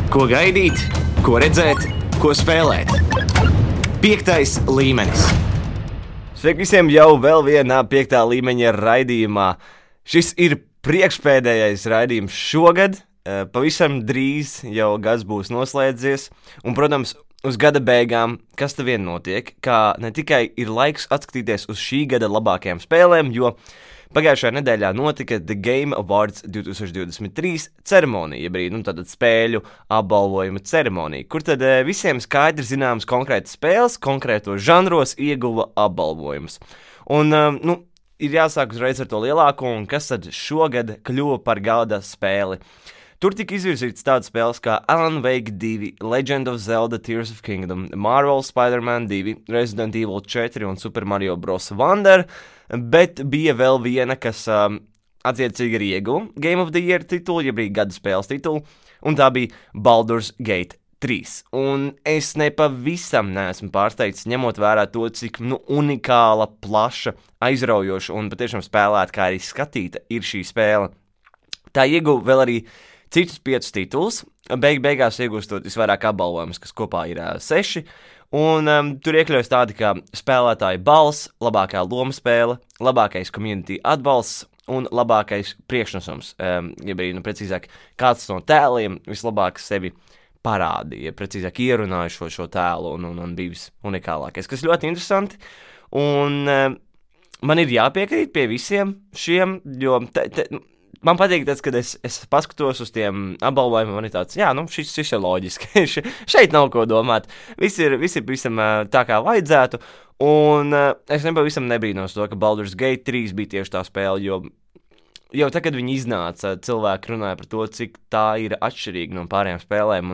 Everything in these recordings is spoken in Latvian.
Ko gaidīt, ko redzēt, ko spēlēt. 5. līmenis. Sveiki visiem jau vēl vienā 5. līmeņa raidījumā. Šis ir priekšpēdējais raidījums šogad. Pavisam drīz jau gads būs noslēdzies. Un, protams, uz gada beigām, kas te vien notiek, kā ne tikai ir laiks atskatīties uz šī gada labākajām spēlēm, jo pagājušajā nedēļā notika The Game Awards 2023 ceremonija, tātad spēļu apbalvojuma ceremonija, kur tad visiem skaidri zināms konkrētas spēles, konkrētos žanros ieguva apbalvojumus. Un, ir jāsāk uzreiz ar to lielāko, un kas tad šogad kļuva par gada spēli. Tur tika izvirzītas tādas spēles kā Alan Wake 2, Legend of Zelda Tears of Kingdom, Marvel Spider-Man 2, Resident Evil 4 un Super Mario Bros. Wonder, bet bija vēl viena, kas attiecīgi arī ieguva Game of the Year titulu, jeb arī gada spēles titulu, un tā bija Baldur's Gate 3. Un es nepavisam neesmu pārsteigts, ņemot vērā to, cik unikāla, plaša, aizraujoša un patiešām spēlēta, kā arī skatīta ir šī spēle. Tā ieguva vēl arī citus 5 titulus, beigās iegūstot visvairāk apbalvojumus, kas kopā ir 6, un tur iekļaujas tādi kā spēlētāja balss, labākā loma spēle, labākais community atbalsts un labākais priekšnesums, precīzāk, kāds no tēliem vislabāk sevi parādīja, precīzāk ierunāja šo tēlu un bijis unikālākais, kas ļoti interesanti, un man ir jāpiekrīt pie visiem šiem, jo man patīk tas, kad es paskatos uz tiem apbalvojumiem, man ir tāds, šis ir loģiski, šeit nav ko domāt, viss ir visam tā kā vajadzētu, un es nepavisam nebrīnos to, ka Baldur's Gate 3 bija tieši tā spēle, jo tā, kad viņi iznāca, cilvēki runāja par to, cik tā ir atšķirīga no pārējām spēlēm,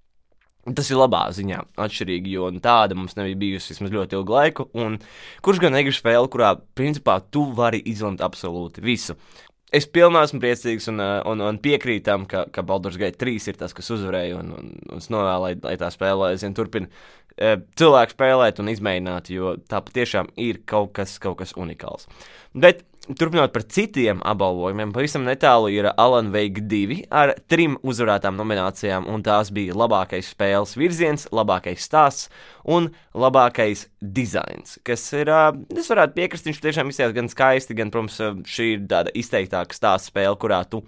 un tas ir labā ziņā atšķirīgi, jo tāda mums nebija bijusi vismaz ļoti ilgu laiku, un kurš gan negrib spēli, kurā, principā, tu vari izlemt absolūti visu. Es pilnībā esmu priecīgs un piekrītam, ka Baldur's Gate 3 ir tas, kas uzvarēja, un es novēlu, lai tā spēlē, turpina cilvēku spēlēt un izmēģināt, jo tā patiešām ir kaut kas unikāls. Bet turpinot par citiem apbalvojumiem, pavisam netālu ir Alan Wake 2 ar 3 uzvarētām nominācijām, un tās bija labākais spēles virziens, labākais stāsts un labākais dizains, kas ir, es varētu piekrist, viņš tiešām izskatās gan skaisti, gan, protams, šī ir tāda izteiktāka stāsta spēle, kurā tu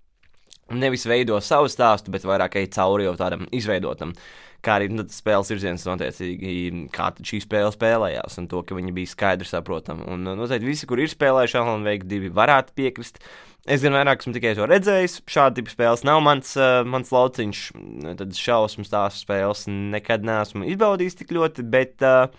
nevis veido savu stāstu, bet vairāk ej cauri jau tādam izveidotam. Kā arī spēles virziens notiecīgi, kā šī spēle spēlējās, un to, ka viņi bija skaidri saprotami. Un noteikti visi, kur ir spēlējuši Alan Wake 2, varētu piekrist. Es gan vairāk esmu tikai to redzējis, šāda tipa spēles nav mans lauciņš, tad šausmas tās spēles nekad neesmu izbaudījis tik ļoti, bet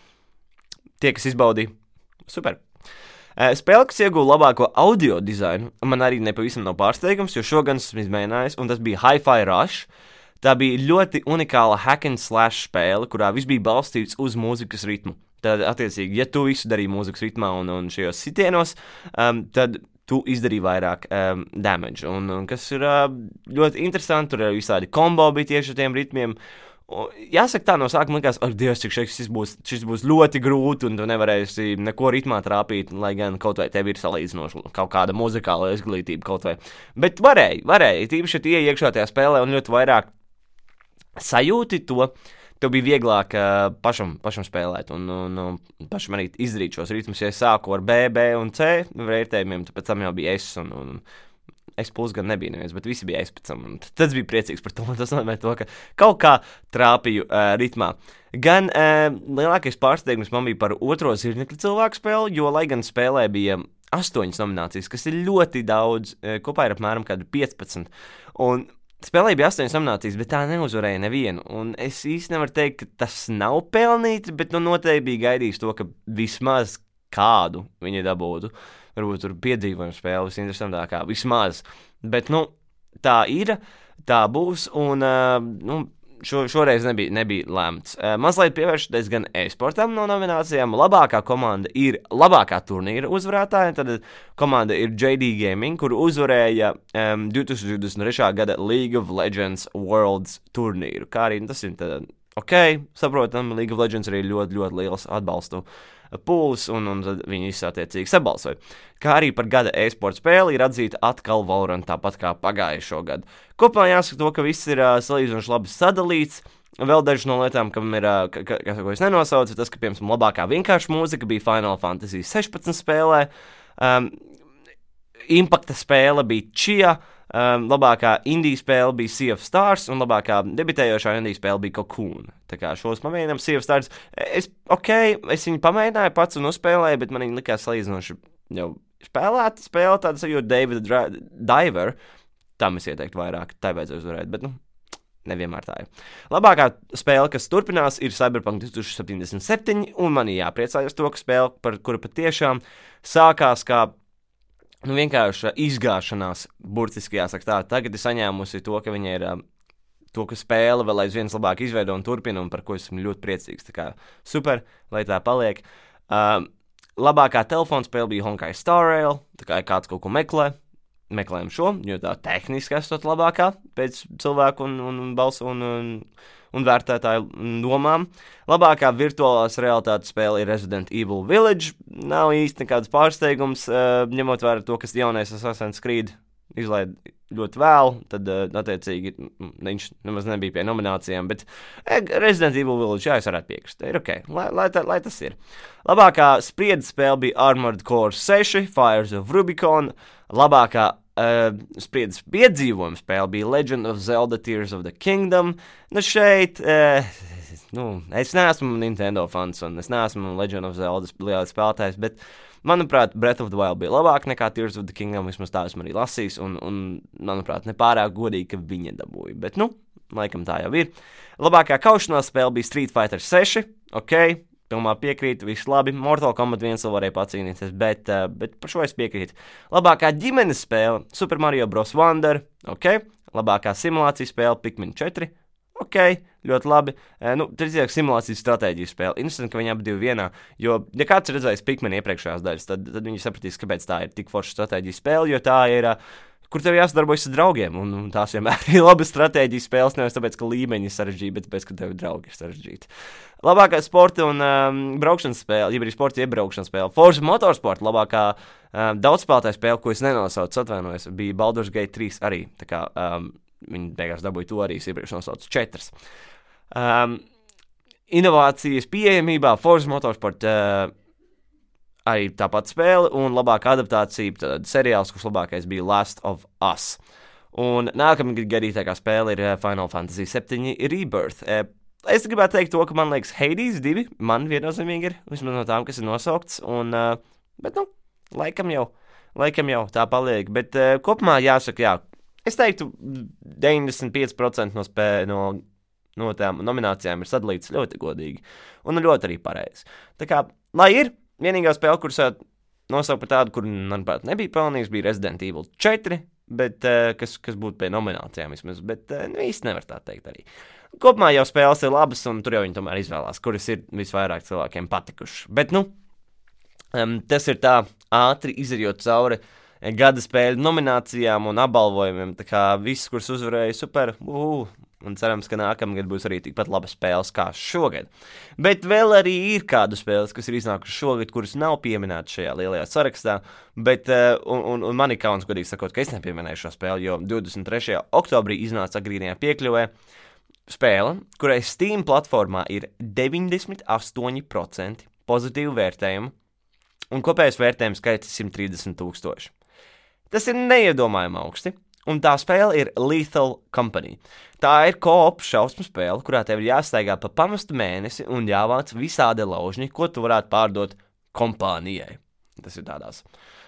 tie, kas izbaudīja, super. Spēle, kas ieguva labāko audio dizainu, man arī nepavisam nav pārsteigums, jo šogad esmu izmēģinājis, un tas bija Hi-Fi Rush. Tā bija ļoti unikāla hack and slash spēle, kurā viss bija balstīts uz mūzikas ritmu. Tad, attiecīgi, ja tu visu darīji mūzikas ritmā un šajos sitienos, tad tu izdarīji vairāk damage. Un kas ir ļoti interesanti, tur arī visādi kombo bija tieši ar tiem ritmiem. Jāsaka tā, no sākuma likās, Dievs, cik šis būs ļoti grūti, un tu nevarēsi neko ritmā trāpīt, lai gan kaut vai tev ir salīdzinoši kaut kāda muzikāla izglītība kaut vai. Bet varēja, tīpaši, ja tie iekšā tajā spēlē un ļoti vairāk sajūti to, tev bija vieglāk pašam spēlēt un pašam arī izdarīt šos ritmus, ja es sāku ar B, B un C vērtējumiem, tad pēc tam jau bija S un S plus gan nebija neviens, bet visi bija S pēc tam, un tas bija priecīgs par to, un tas nozīmē to, ka kaut kā trāpīju ritmā. Gan lielākais pārsteigums man bija par otro zirnekļa cilvēku spēli, jo, lai gan spēlē bija 8 nominācijas, kas ir ļoti daudz, kopā ir apmēram kādi 15, un spēlē bija 8 nominācijas, bet tā neuzvarēja nevienu, un es īsti nevaru teikt, ka tas nav pelnīti, bet noteikti bija gaidījis to, ka vismaz kādu viņi dabūtu. Varbūt tur piedzīvojuma spēle visinteresantākā, vismaz. Bet, tā ir, tā būs, un šoreiz nebija lemts. Mazliet pievēršoties gan e-sportam no nominācijām. Labākā komanda ir labākā turnīra uzvarētāja, tad komanda ir JD Gaming, kur uzvarēja 2023. gada League of Legends Worlds turnīru. Kā arī tas ir saprotam, League of Legends arī ļoti, ļoti liels atbalstu pūles, un tad viņi izsātiecīgi sabalsoja. Kā arī par gada e-sporta spēli ir atzīta atkal Valorant, tāpat kā pagājušo gadu. Kopumā jāsaka to, ka viss ir salīdzinoši labi sadalīts. Vēl dažas no lietām, ko es nenosaucu, tas, ka, piemēram, labākā vienkārša mūzika bija Final Fantasy 16 spēlē, Impakta spēle bija Chia, labākā indie spēle bija Sea of Stars, un labākā debitējošā indie spēle bija Cocoon. Tā kā šos pamēģinām Sea of Stars. Es viņu pamēģināju pats un uzspēlēju, bet man viņa likās salīdzinoši jau spēlēta spēle, tāda sajūta David Diver. Tam es ieteiktu vairāk, tā vajadzēja uzvarēt, bet, nevienmēr tā ir. Labākā spēle, kas turpinās, ir Cyberpunk 2077, un man jāpriecājas to, ka spēle, par kuru patiešām sākās kā vienkārši izgāšanās, burtiski jāsaka tā. Tagad ir saņēmusi to, ka viņa ir to, ka spēle vēl aizvien labāk izveido un turpina, un par ko esmu ļoti priecīgs. Tā kā super, lai tā paliek. Labākā telefona spēle bija Honkai Star Rail, tā kā kāds kaut ko meklējam šo, jo tā tehniski esot labākā pēc cilvēku un balsu un vērtētāju domām. Labākā virtuālās realitātes spēle ir Resident Evil Village. Nav īsti nekāds pārsteigums, ņemot vērā to, kas jaunais Assassin's Creed izlaid ļoti vēl, tad attiecīgi viņš nemaz nebija pie nominācijām, bet Resident Evil Village, es varētu piekrist, ir ok, lai tas ir. Labākā spriedzes spēle bija Armored Core 6, Fires of Rubicon. Labākā spriedzes piedzīvojuma spēle bija Legend of Zelda Tears of the Kingdom. Šeit, es neesmu Nintendo fans, un es neesmu Legend of Zelda lielais spēlētājs, bet, manuprāt, Breath of the Wild bija labāk nekā Tears of the Kingdom, vismaz tā esmu arī lasījis, un manuprāt, nepārāk godīgi, ka viņa dabūja, bet, laikam tā jau ir. Labākā kaušanās spēle bija Street Fighter 6, ok, pilnībā piekrītu, viss labi. Mortal Kombat 1 vēl varēja pacīnīties, bet par šo es piekrītu. Labākā ģimenes spēle Super Mario Bros. Wonder, ok. Labākā simulācijas spēle Pikmin 4, ok, ļoti labi. Drīzāk simulācijas stratēģijas spēle. Interesanti, ka viņi abi divi vienā, jo, ja kāds redzējis Pikmin iepriekšējās daļas, tad viņi sapratīs, kāpēc tā ir tik forša stratēģijas spēle, jo tā ir kur tev jāsadarbojas ar draugiem, un tās vienmēr ir labas stratēģijas spēles, nevis tāpēc, ka līmeņi ir sarežģīti, bet tāpēc, ka tev draugi ir sarežģīti. Labākā sporta un braukšanas spēle, ja arī sporta iebraukšanas spēle, Forza Motorsport, labākā daudzspēlētāja spēle, ko es nenosaucu, atvainojos, bija Baldur's Gate 3 arī, tā kā viņi beigās dabūja to arī, iepriekš nosaucu 4. Inovācijas pieejamībā Forza Motorsport arī tāpat spēle, un labākā adaptācija, tad seriāls, kurš labākais bija Last of Us. Un nākamā gadītākā spēle ir Final Fantasy 7 Rebirth. Es gribētu teikt to, ka man liekas Hades 2, man viennozīmīgi ir, vismaz no tām, kas ir nosaukts, bet, laikam jau tā paliek, bet kopumā jāsaka, jā, es teiktu 95% no tām nominācijām ir sadalīts ļoti godīgi, un ļoti arī pareizi. Tā kā, lai ir, vienīgā spēle, kuras nosaukt par tādu, kur, manuprāt, nebija pelnījis, bija Resident Evil 4, bet, kas būtu pie nominācijām vismaz, bet īsti nevar tā teikt arī. Kopumā jau spēles ir labas, un tur jau viņi tomēr izvēlās, kuras ir visvairāk cilvēkiem patikušas. Bet, tas ir tā ātri izejot cauri gada spēļu nominācijām un apbalvojumiem, tā kā viss, kuras uzvarēja, super, un cerams, ka nākamgad būs arī tikpat labas spēles kā šogad. Bet vēl arī ir kādu spēles, kas ir iznākušas šogad, kuras nav pieminētas šajā lielajā sarakstā, bet, un man ir kauns, godīgi sakot, ka es nepieminēju šo spēli, jo 23. oktobrī iznāca agrīnajā piekļuvē spēle, kurai Steam platformā ir 98% pozitīvu vērtējumu, un kopējais vērtējums skaits 130,000. Tas ir neiedomājami augsti. Un tā spēle ir Lethal Company. Tā ir co-op šausmu spēle, kurā tev ir jāstaigā pa pamestu mēnesi un jāvāc visādi laužņi, ko tu varētu pārdot kompānijai. Tas ir tādās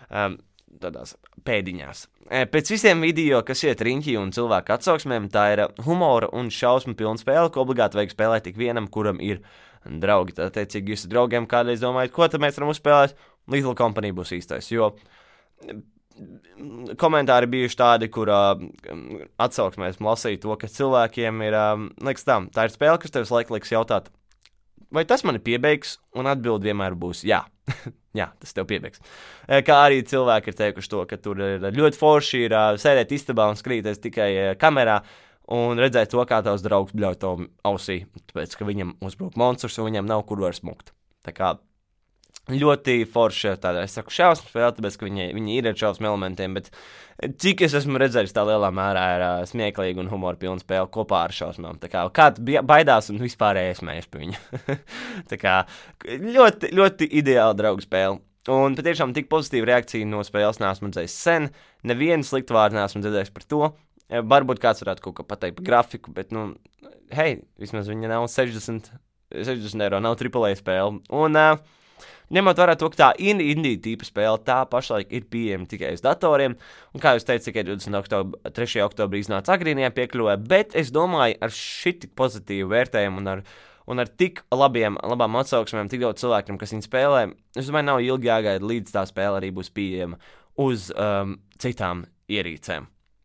pēdiņās. Pēc visiem video, kas iet riņķī un cilvēku atsauksmēm, tā ir humora un šausmu pilna spēle, ko obligāti vajag spēlēt tik vienam, kuram ir draugi. Tad, teicīgi, jūs draugiem kādreiz domājat, ko tad mēs varam uzspēlēt? Lethal Company būs īstais, jo komentāri bijuši tādi, kur atsauksmēs lasīja to, ka cilvēkiem ir, liekas tā ir spēle, kas tev liks jautāt, vai tas mani piebeigs, un atbild vienmēr būs jā. Jā, tas tev piebeigs. Kā arī cilvēki ir teikuši to, ka tur ir ļoti forši ir sēdēt istabā un skatīties tikai kamerā, un redzēt to, kā tavs draugs bļauj tavu ausī, tāpēc, ka viņam uzbruk monstrs, un viņam nav kur var smukt. Tā kā ļoti forša, tāda, es saku, šausmu spēle, tāpēc, ka viņi ir ar šausmu elementiem, bet cik es esmu redzējis, tā lielā mērā ir smieklīga un humora pilna spēle kopā ar šausmām. Tā kā kāds baidās un vispārēji smējas pie viņa. Tā kā ļoti, ļoti ideāla draugu spēle. Un patiešām tik pozitīva reakcija no spēles neesmu redzējis sen, nevienu sliktu vārdu neesmu dzirdējis par to. Varbūt kāds varētu kaut ko pateikt par grafiku, bet, hei, vismaz viņa nav 60 eiro, nav AAA spēle. Un, ņemot vērā to, ka tā indie tipa spēle, tā pašlaik ir pieejama tikai uz datoriem, un kā jūs teicat, tikai 3. oktobrī iznāca agrīnajā piekļuvē, bet es domāju, ar šitik pozitīvu vērtējumu un ar tik labām atsauksmēm, tik daudz cilvēkiem, kas viņu spēlē, es domāju, nav ilgi jāgaida, līdz tā spēle arī būs pieejama uz citām ierīcēm.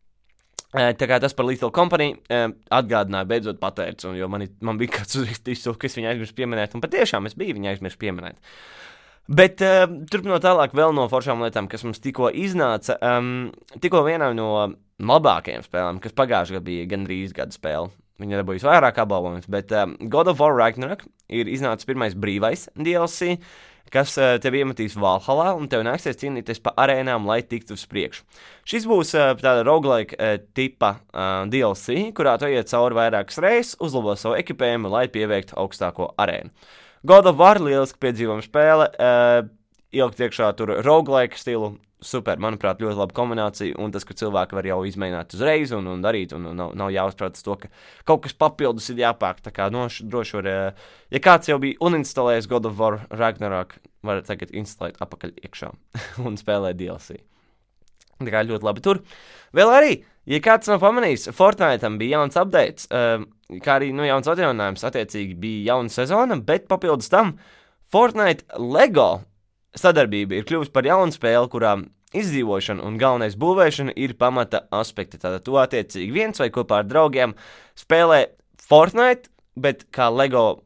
Tā kā tas par Lethal Company atgādināja beidzot patērts, jo man bija kāds uzrakstījis, ka es viņu aizmirsu pieminēt, un patiešām es biju viņu aizmirsu pieminēt. Bet turpinot tālāk vēl no foršām lietām, kas mums tikko iznāca, tikko vienā no labākajām spēlēm, kas pagājušajā gadā bija gandrīz gada spēle. Viņa dabūjis vairāk apbalvojumus, bet God of War Ragnarok ir iznācis pirmais brīvais DLC, kas tev iemetīs Valhallā, un tev nāksies cīnīties pa arēnām, lai tiktu uz priekšu. Šis būs tāda roguelike tipa DLC, kurā tu iet cauri vairākas reizes, uzlabo savu ekipējumu, lai pieveiktu augstāko arēnu. God of War lieliski piedzīvojama spēle, ielikt iekšā tur roguelike stilu, super, manuprāt, ļoti laba kombinācija, un tas, ka cilvēki var jau izmēģināt uzreiz un darīt, un nav jāuzprātas to, ka kaut kas papildus ir jāpāk, tā kā droši var, ja kāds jau bija uninstalējis God of War Ragnarok, var tagad instalēt apakaļ iekšā un spēlēt DLC. Tā kā ļoti labi tur. Vēl arī, ja kāds nav pamanījis, Fortnite'am bija jauns updates, kā arī jauns atjauninājums, attiecīgi bija jauna sezona, bet papildus tam Fortnite LEGO sadarbība ir kļuvusi par jaunu spēli, kurā izdzīvošana un galvenais būvēšana ir pamata aspekti. Tātad tu attiecīgi viens vai kopā ar draugiem spēlē Fortnite, bet kā LEGO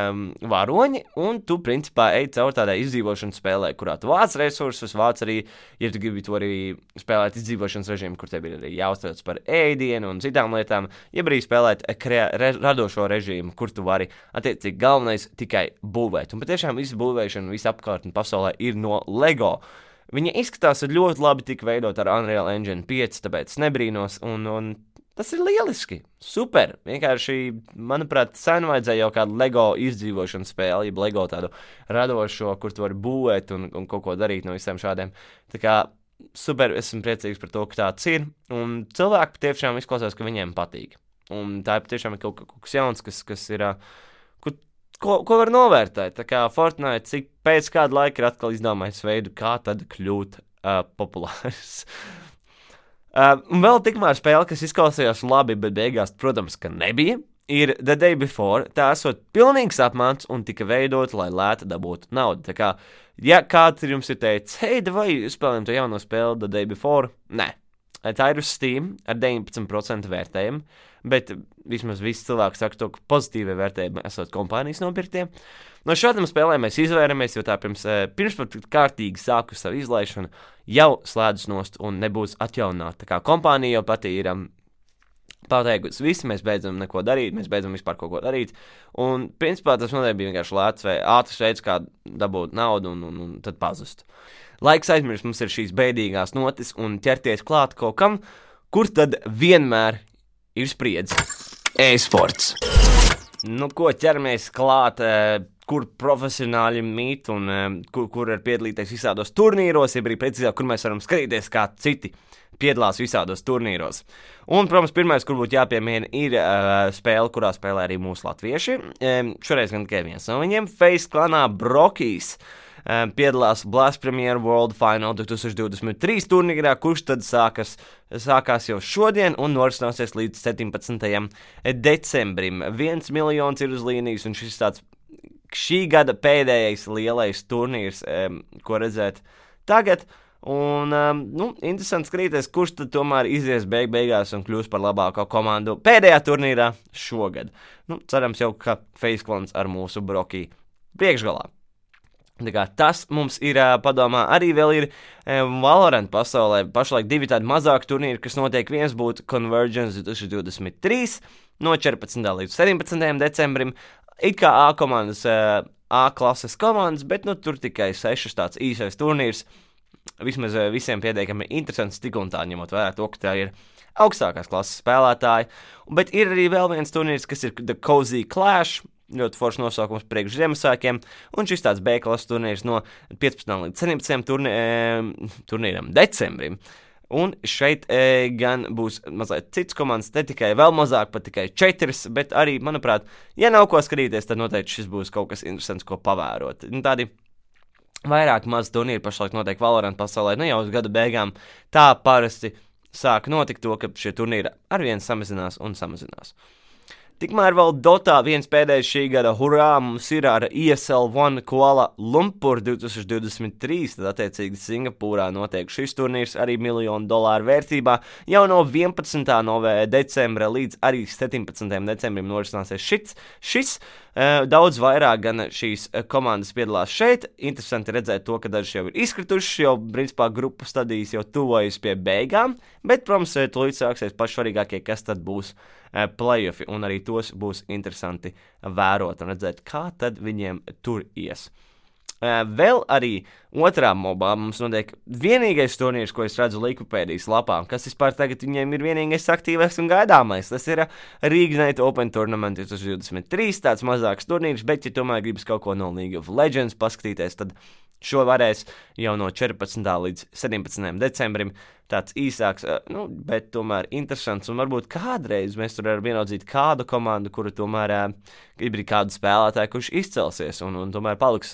varoņi, un tu principā ej caur tādai izdzīvošanas spēlē, kurā tu vāc resursus, vāc arī, ja tu gribi to arī spēlēt izdzīvošanas režīmu, kur tev ir arī jāuztrauc par ēdienu un citām lietām, jeb arī spēlēt radošo režīmu, kur tu vari attiecīgi galvenais tikai būvēt. Un patiešām visu būvēšanu, visu apkārtni pasaulē ir no LEGO. Viņa izskatās ļoti labi tika veidot ar Unreal Engine 5, tāpēc nebrīnos, un tas ir lieliski, super. Vienkārši, manuprāt, sen vajadzēja jau kādu LEGO izdzīvošanas spēli, jeb LEGO tādu radošo, kur tu vari būvēt un kaut ko darīt no visiem šādiem. Tā kā super, esmu priecīgs par to, ka tāds ir, un cilvēki patiešām izklausās, ka viņiem patīk. Un tā ir patiešām kaut kas jauns, kas ir, ko var novērtēt. Tā kā Fortnite, cik pēc kāda laika ir atkal izdomājis veidu, kā tad kļūt populārs. Un vēl tikmēr spēle, kas izklausījās labi, bet beigās, protams, ka nebija, ir The Day Before. Tā esot pilnīgs apmāns un tika veidot, lai lēti dabūtu naudu. Tā kā, ja kāds jums ir teicis, hei, vai spēlējam to jauno spēli The Day Before? Nē. Tā ir uz Steam ar 19% vērtējumu, bet vismaz visi cilvēki saka to, ka pozitīvie vērtējumi esot kompānijas nopirktie. No šādām spēlēm mēs izvairamies, jo tā pirms pat kārtīgi sāku savu izlaišanu, jau slēdz nost un nebūs atjaunināta. Tā kā kompānija jau pati ir pateikusi, visi mēs beidzam neko darīt, mēs beidzam vispār kaut ko darīt, un principā tas noteikti bija vienkārši ātrs veids, kā dabūt naudu un tad pazust. Laiks aizmirst, mums ir šīs bēdīgās notis un ķerties klāt kaut kam, kur tad vienmēr ir spriedzi. E-sports. Nu, ko ķeramies klāt, kur profesionāļi mīt un kur var piedalīties visādos turnīros, ja arī precīzāk, kur mēs varam skatīties, kā citi piedalās visādos turnīros. Un, protams, pirmais, kur būtu jāpiemina, ir spēle, kurā spēlē arī mūsu latvieši. Šoreiz gan tikai viens no viņiem, Face klanā Brokijs. Piedalās Blast Premier World Final 2023 turnīrā, kurš tad sākās jau šodien un norisināsies līdz 17. decembrim. 1 miljons ir uz līnijas, un šis tāds šī gada pēdējais lielais turnīrs, ko redzēt tagad. Un, interesanti skatīties, kurš tad tomēr izies beigās un kļūs par labāko komandu pēdējā turnīrā šogad. Cerams jau, ka Face klans ar mūsu Brokiju priekšgalā. Tas mums ir padomā. Arī vēl ir Valorant pasaulē pašlaik divi tādi mazāki turnīri, kas notiek. Viens būtu Convergence 2023 no 14. līdz 17. decembrim. It kā A komandas A klases komandas, bet tur tikai 6 tāds īsais turnīrs. Vismaz visiem pietiekami interesants tik un tā, ņemot vērā to, ka tā ir augstākās klases spēlētāji. Bet ir arī vēl viens turnīrs, kas ir The Cozy Clash, ļoti foršs nosaukums priekš Ziemassvētkiem, un šis tāds B-klases turnīrs no 15. līdz 17. turnīram decembrim. Un šeit gan būs mazliet cits komandas, ne tikai vēl mazāk, pat tikai 4, bet arī, manuprāt, ja nav ko skatīties, tad noteikti šis būs kaut kas interesants, ko pavērot. Tādi vairāk mazi turnīri pašlaik notiek Valorant pasaulē, jau uz gada beigām tā parasti sāk notikt to, ka šie turnīri arvien samazinās un samazinās. Tikmēr vēl Dotā viens pēdējais šī gada hurrā mums ir ar ESL One Kuala Lumpur 2023, tad attiecīgi Singapūrā notiek šis turnīrs arī $1 miljonu vērtībā. Jau no 11. decembra līdz arī 17. decembrim norisināsies šis. Daudz vairāk gan šīs komandas piedalās šeit. Interesanti redzēt to, ka daži jau ir izkrituši, jau principā grupu stadijas jau tuvojas pie beigām, bet, protams, tūlīt sāksies pašsvarīgākie, kas tad būs play-offi, un arī tos būs interesanti vērot un redzēt, kā tad viņiem tur ies. Vēl arī otrā mobā mums notiek vienīgais turnīrs, ko es redzu Wikipēdijas lapā, kas vispār tagad viņiem ir vienīgais aktīvais un gaidāmais. Tas ir Reignite Open Tournament 2023, tāds mazāks turnīrs, bet, ja tomēr gribas kaut ko no League of Legends paskatīties, tad šo varēs jau no 14. līdz 17. decembrim. Tāds īsāks, bet tomēr interesants, un varbūt kādreiz mēs tur varam vienaudzīt kādu komandu, kuru tomēr grib arī kādu spēlētāju, kurš izcelsies un tomēr paliks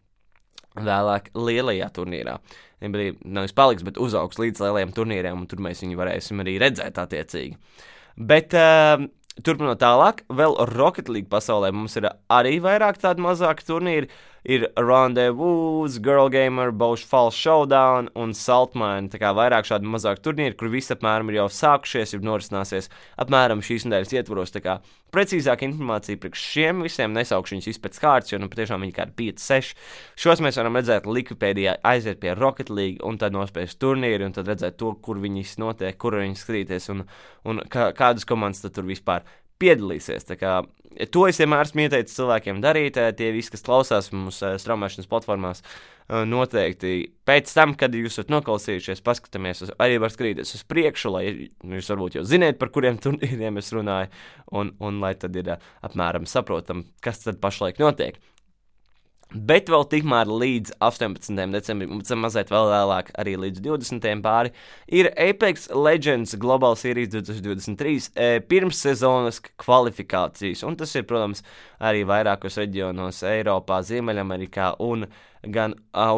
vēlāk lielajā turnīrā. Nevis paliks, bet uzaugs līdz lielajiem turnīriem, un tur mēs viņu varēsim arī redzēt attiecīgi. Bet turpinot tālāk, vēl Rocket League pasaulē mums ir arī vairāk tādu mazāku turnīru. Ir Rendezvous, Girl Gamer, Bosch Falls Showdown un Saltmine. Tā kā vairāk šādi mazāk turnīri, kur visi apmēram ir jau sākušies, ir norisināsies apmēram šīs nedēļas ietvaros. Tā kā precīzāka informācija priekš šiem visiem, nesaukšu viņus izpēc kārtas, jo patiešām viņi kādi 5-6. Šos mēs varam redzēt Wikipēdijā, aiziet pie Rocket League un tad nospēst turnīri un tad redzēt to, kur viņi notiek, kur viņi skatīties un kādas komandas tad tur vispār piedalīsies. Tā kā to es vienmēr esmu ieteicis cilvēkiem darīt, tie visi, kas klausās mūsu straumēšanas platformās, noteikti pēc tam, kad jūs esat noklausījušies, paskatāmies, arī var skatīties uz priekšu, lai jūs varbūt jau ziniet, par kuriem turnīriem es runāju, un lai tad ir apmēram saprotam, kas tad pašlaik notiek. Bet vēl tikmēr līdz 18. decembrim, un mazliet vēl vēlāk arī līdz 20. pāri, ir Apex Legends Global Series 2023 pirmssezonas kvalifikācijas, un tas ir, protams, arī vairākos reģionos Eiropā, Ziemeļamerikā un gan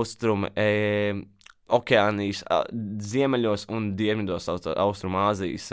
Okeānijas ziemeļos un dienvidos Austrumāzijas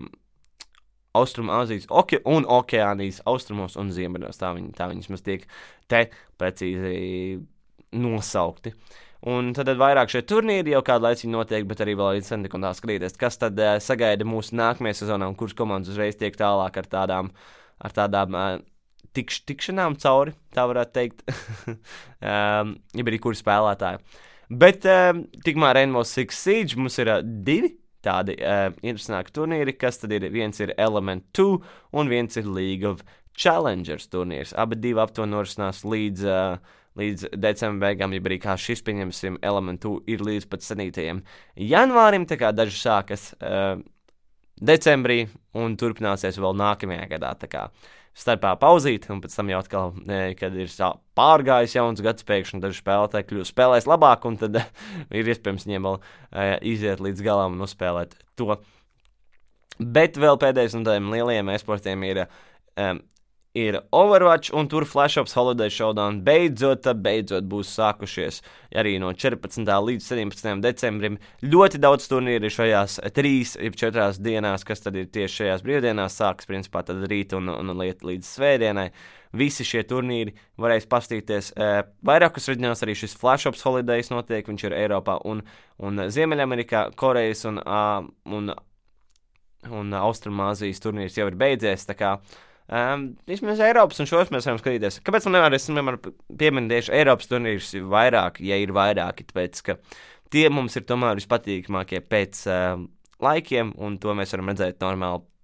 un Okeānijas austrumos un ziemeļos. Tā viņas mums tiek te precīzi nosaukti. Un tad vairāk šie turnīri jau kādu laiku notiek, bet arī vēl līdz sentikundā skatīties, kas tad sagaida mūsu nākamajā sezonā un kuras komandas uzreiz tiek tālāk ar tādām tikšanām cauri, tā varētu teikt, ja arī kuri spēlētāji. Bet tikmēr Rainbow Six Siege mums ir 2 tādi interesantāki turnīri, kas tad ir, viens ir Element 2 un viens ir League of Challengers turnīrs. Abi 2 aptuveni norisinās līdz decembra beigām, ja arī kā šis, pieņemsim, Element 2 ir līdz pat 7. janvārim, tā kā daži sākas decembrī un turpināsies vēl nākamajā gadā, tā kā starpā pauzīt, un pēc tam jau atkal, kad ir pārgājis jauns gads pēkšņi, daži spēlētāji spēlēs labāk, un tad ir iespējams viņiem vēl iziet līdz galam un uzspēlēt to. Bet vēl pēdējais no tādiem lielajiem esportiem ir Overwatch, un tur Flash Ops Holiday Showdown beidzot būs sākušies arī no 14. līdz 17. decembrim. Ļoti daudz turnīri šajās 3-4 dienās, kas tad ir tieši šajās brīvdienās, sākas principā tad rīt un līdz svētdienai. Visi šie turnīri varēs pastīties. Vairākus reģionos arī šis Flash Ops Holidays notiek, viņš ir Eiropā un Ziemeļamerikā, Korejas un Austrumāzijas turnīrs jau ir beidzies, tā kā vismaz Eiropas un šos mēs varam skatīties. Kāpēc man nevar pieminēt tieši Eiropas turnīrus vairāk, ja ir vairāki, tāpēc, ka tie mums ir tomēr vispatīkamākie pēc laikiem, un to mēs varam redzēt normāli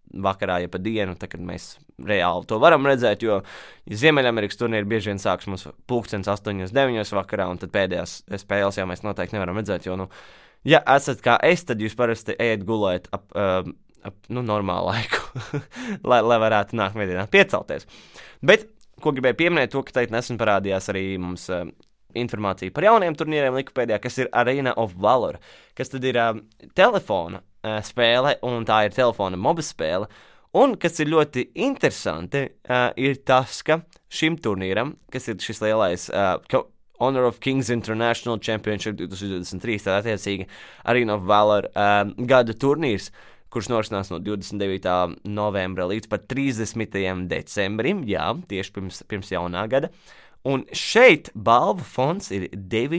vakarā, ja pa dienu, tad, kad mēs reāli to varam redzēt, jo Ziemeļamerikas turnīri bieži vien sāks mums 8:09 vakarā, un tad pēdējās spēles jau mēs noteikti nevaram redzēt, jo, ja esat kā es, tad jūs parasti ejat gulēt ap normālu laiku, lai varētu nākamajā dienā piecelties. Bet, ko gribēju pieminēt, to, ka teikt nesen parādījās arī mums informācija par jauniem turnīriem Wikipēdijā, kas ir Arena of Valor, kas tad ir telefona spēle, un tā ir telefona moba spēle, un kas ir ļoti interesanti, ir tas, ka šim turnīram, kas ir šis lielais Honor of Kings International Championship 2023, tā attiecīgi Arena of Valor gada turnīrs, kurš norisinās no 29. novembra līdz pat 30. decembrim, jā, tieši pirms jaunā gada. Un šeit balvu fonds ir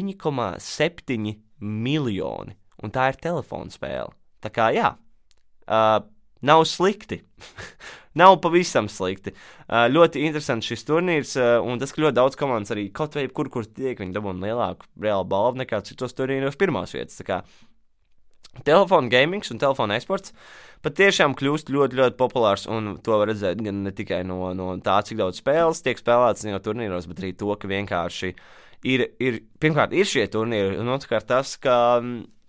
9,7 miljoni, un tā ir telefona spēle. Tā kā, jā, nav slikti. Nav pavisam slikti. Ļoti interesants šis turnīrs, un tas, ka ļoti daudz komandas arī kaut vai kur tiek, viņi dabūna lielāku reālu balvu nekā citos turnīros pirmās vietas. Tā kā telefona gamings un telefona esports patiešām kļūst ļoti, ļoti populārs, un to var redzēt gan ne tikai no tā, cik daudz spēles tiek spēlētas no turnīros, bet arī to, ka vienkārši pirmkārt ir šie turnīri, un otrkārt tas, ka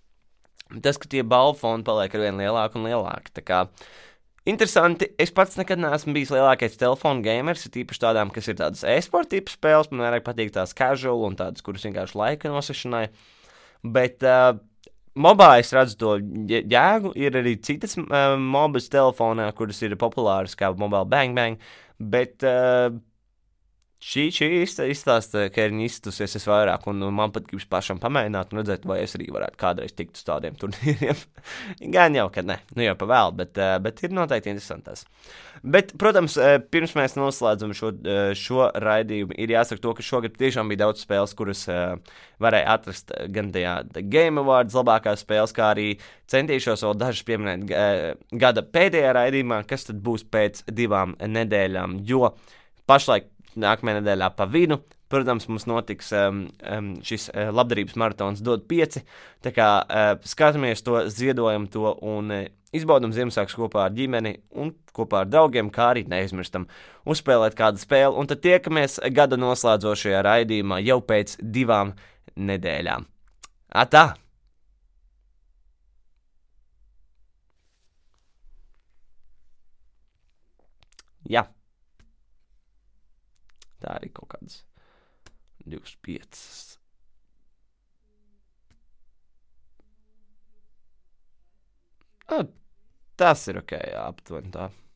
tie balvu fondi paliek arvien lielāki un lielāki. Tā kā interesanti, es pats nekad neesmu bijis lielākais telefona gamers, ir tīpaši tādām, kas ir tādas e-sporta tipu spēles, man vairāk patīk tās casual un tādas, kuras vienkārši laika nosašanai, bet mobā es redzu to jēgu, ir arī citas mobas telefonā, kuras ir populāras kā Mobile Bang Bang, bet šī izstāsta, ka ir izstusies vairāk, un man pat gribas pašam pamēģināt un redzēt, vai es arī varētu kādreiz tikt uz tādiem turnīriem. Gan jau, ka ne, nu jau pa vēl, bet ir noteikti interesantās. Bet, protams, pirms mēs noslēdzam šo raidījumu, ir jāsaka to, ka šogad tiešām bija daudz spēles, kuras varēja atrast gan tajā Game Awards labākās spēles, kā arī centīšos vēl dažas pieminēt gada pēdējā raidījumā, kas tad būs pēc 2 nedēļām, jo pašlaik nākamajā nedēļā pa vidu, protams, mums notiks šis labdarības maratons dod 5, tā kā skatāmies to, ziedojam to un izbaudam Ziemassvētkus kopā ar ģimeni un kopā ar draugiem, kā arī neaizmirstam uzspēlēt kādu spēli, un tad tiekamies gada noslēdzošajā raidījumā jau pēc 2 nedēļām. Atā! Jā. Tā arī kaut kādas 25. Tas ir ok, jā, aptuveni tā.